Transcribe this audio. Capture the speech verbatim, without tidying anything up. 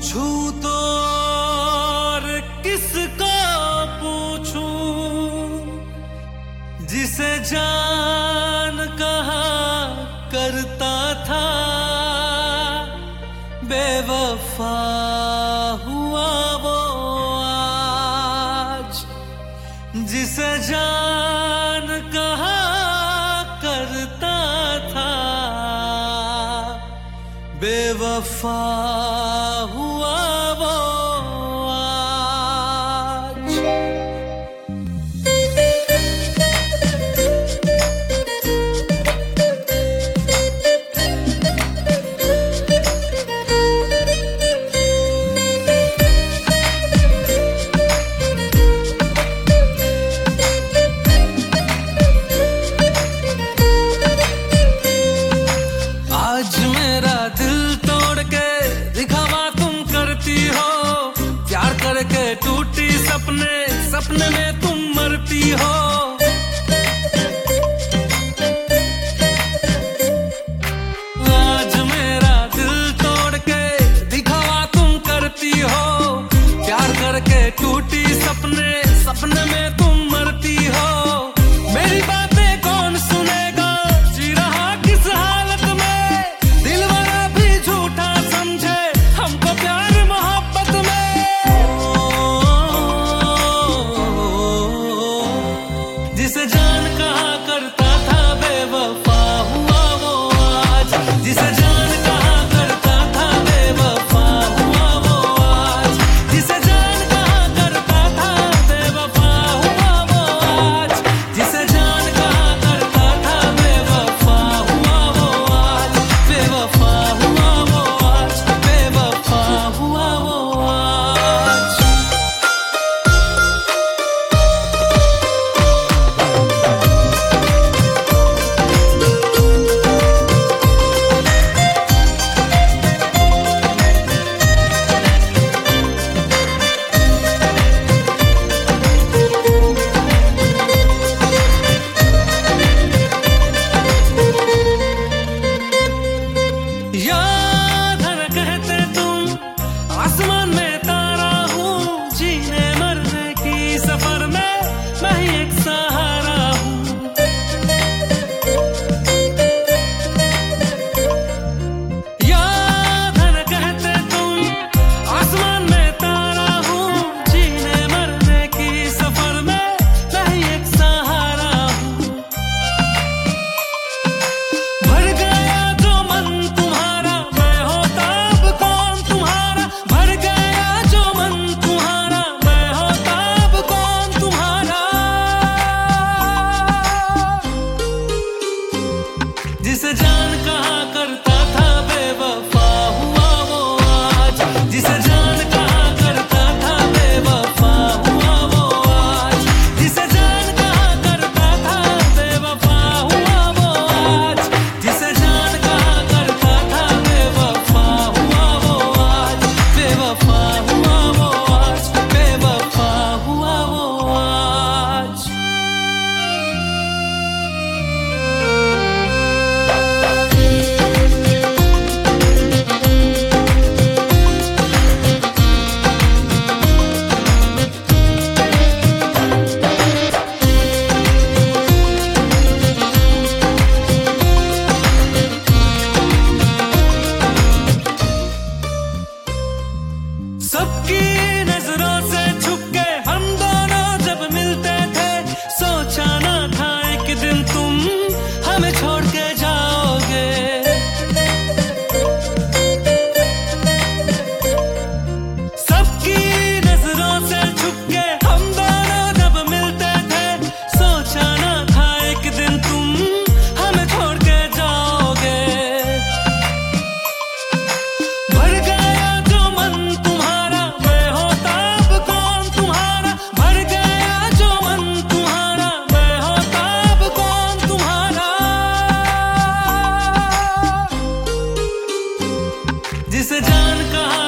पूछूं तो और किसको पूछूं, जिसे जान कहा करता था बेवफा हुआ वो आज, जिसे जान कहा करता था बेवफा हुआ वो आज। आज मेरा दिल तोड़ के दिखावा तुम करती हो, प्यार करके टूटी सपने सपने में तुम मरती हो। आज मेरा दिल तोड़ के दिखावा तुम करती हो, प्यार करके टूटी सपने सपने में तुम मरती हो। मेरी बातें कौन सुनेगा, जी रहा किस हालत में, दिल वाला भी झूठा समझे हमको प्यार मोहब्बत में। जिसे जान कहा करता था बेवफा हुआ वो आज, जिसे जान कहा करता था बेवफा हुआ वो आज, जिसे जान कहा करता था बेवफा हुआ वो आज, जिसे जान कहा करता था बेवफा हुआ वो आज, बेवफा हुआ वो आज, बेवफा हुआ वो आज। याद है न कहते तुम आसमान में तारा हूँ, जीने मरने की सफर में मैं ही एक सहारा हूँ। याद है न कहते तुम आसमान में तारा हूँ, जीने मरने की सफर में मैं ही एक सहारा हूँ। भर गया जो मन तुम्हारा मैं होता अब कौन तुम्हारा, भर गया जो मन तुम्हारा मैं होता अब कौन तुम्हारा। जिसे जान कहा करता था बेवफा हुआ वो आज, जिसे जान कहा करता था बेवफा हुआ वो आज, जिसे जान कहा करता था बेवफा हुआ वो आज, जिसे जान कहा करता था बेवफा हुआ वो आज, बेवफा हुआ वो आज, बेवफा हुआ वो आज। सबकी नजरों से छुप के हम दोनों जब मिलते थे, सोचा ना था एक दिन तुम हमें छोड़ के जाओगे। सबकी नजरों से छुप के हम दोनों जब मिलते थे, सोचा ना था एक दिन तुम हमें छोड़ के जाओगे। भर गया जो मन तुम्हारा मैं होता अब कौन तुम्हारा, भर गया जो मन तुम्हारा मैं होता अब कौन तुम्हारा। जिसे जान कहा